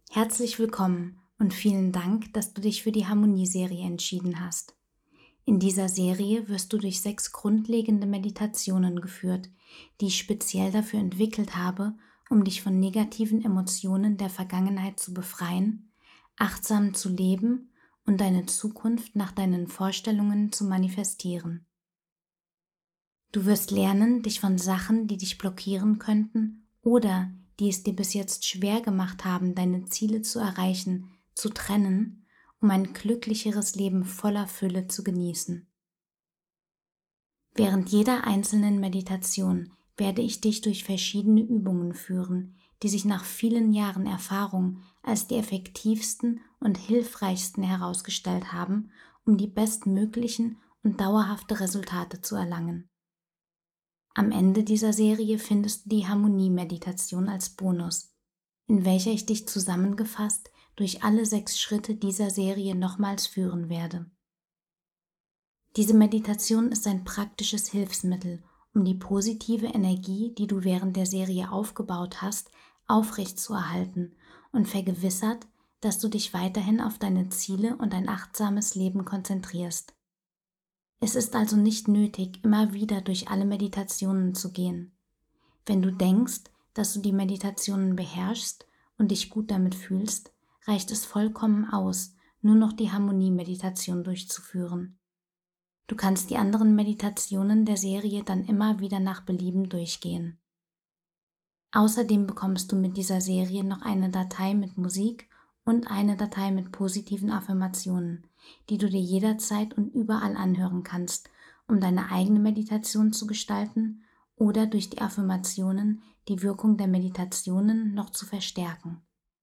Herzlich willkommen und vielen Dank, dass du dich für die Harmonie-Serie entschieden hast. In dieser Serie wirst du durch 6 grundlegende Meditationen geführt, die ich speziell dafür entwickelt habe, um dich von negativen Emotionen der Vergangenheit zu befreien, achtsam zu leben und deine Zukunft nach deinen Vorstellungen zu manifestieren. Du wirst lernen, dich von Sachen, die dich blockieren könnten oder die es dir bis jetzt schwer gemacht haben, deine Ziele zu erreichen, zu trennen, um ein glücklicheres Leben voller Fülle zu genießen. Während jeder einzelnen Meditation werde ich dich durch verschiedene Übungen führen, die sich nach vielen Jahren Erfahrung als die effektivsten und hilfreichsten herausgestellt haben, um die bestmöglichen und dauerhafte Resultate zu erlangen. Am Ende dieser Serie findest du die Harmonie-Meditation als Bonus, in welcher ich dich zusammengefasst durch alle 6 Schritte dieser Serie nochmals führen werde. Diese Meditation ist ein praktisches Hilfsmittel, um die positive Energie, die du während der Serie aufgebaut hast, aufrechtzuerhalten und vergewissert, dass du dich weiterhin auf deine Ziele und ein achtsames Leben konzentrierst. Es ist also nicht nötig, immer wieder durch alle Meditationen zu gehen. Wenn du denkst, dass du die Meditationen beherrschst und dich gut damit fühlst, reicht es vollkommen aus, nur noch die Harmonie-Meditation durchzuführen. Du kannst die anderen Meditationen der Serie dann immer wieder nach Belieben durchgehen. Außerdem bekommst du mit dieser Serie noch eine Datei mit Musik und eine Datei mit positiven Affirmationen, die du dir jederzeit und überall anhören kannst, um deine eigene Meditation zu gestalten oder durch die Affirmationen die Wirkung der Meditationen noch zu verstärken.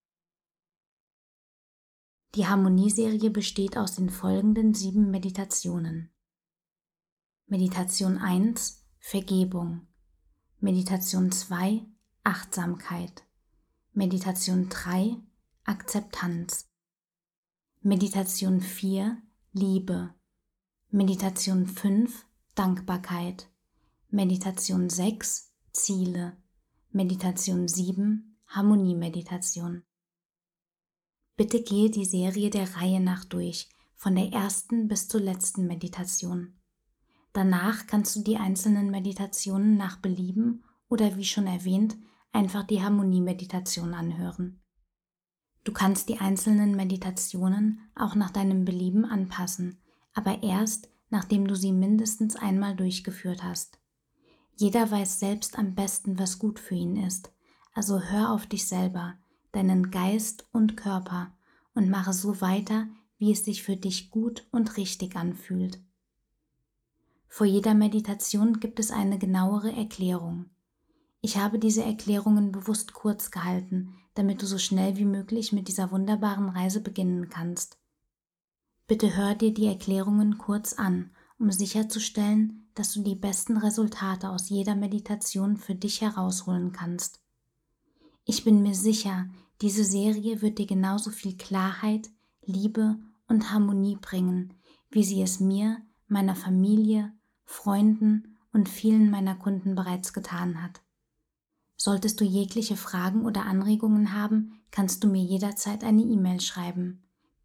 Die Harmonie-Serie besteht aus den folgenden 7 Meditationen. Meditation 1: Vergebung. Meditation 2: Achtsamkeit. Meditation 3: Akzeptanz. Meditation 4: Liebe. Meditation 5: Dankbarkeit. Meditation 6: Ziele. Meditation 7: Harmonie-Meditation. Bitte gehe die Serie der Reihe nach durch, von der ersten bis zur letzten Meditation. Danach kannst du die einzelnen Meditationen nach Belieben oder wie schon erwähnt, einfach die Harmonie-Meditation anhören. Du kannst die einzelnen Meditationen auch nach deinem Belieben anpassen, aber erst, nachdem du sie mindestens einmal durchgeführt hast. Jeder weiß selbst am besten, was gut für ihn ist, also hör auf dich selber, deinen Geist und Körper und mache so weiter, wie es sich für dich gut und richtig anfühlt. Vor jeder Meditation gibt es eine genauere Erklärung. Ich habe diese Erklärungen bewusst kurz gehalten, damit du so schnell wie möglich mit dieser wunderbaren Reise beginnen kannst. Bitte hör dir die Erklärungen kurz an, um sicherzustellen, dass du die besten Resultate aus jeder Meditation für dich herausholen kannst. Ich bin mir sicher, diese Serie wird dir genauso viel Klarheit, Liebe und Harmonie bringen, wie sie es mir, meiner Familie, Freunden und vielen meiner Kunden bereits getan hat. Solltest du jegliche Fragen oder Anregungen haben, kannst du mir jederzeit eine E-Mail schreiben.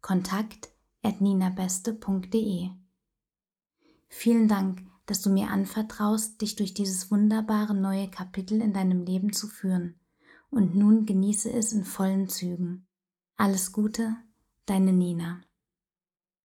kontakt@ninabeste.de. Vielen Dank, dass du mir anvertraust, dich durch dieses wunderbare neue Kapitel in deinem Leben zu führen. Und nun genieße es in vollen Zügen. Alles Gute, deine Nina.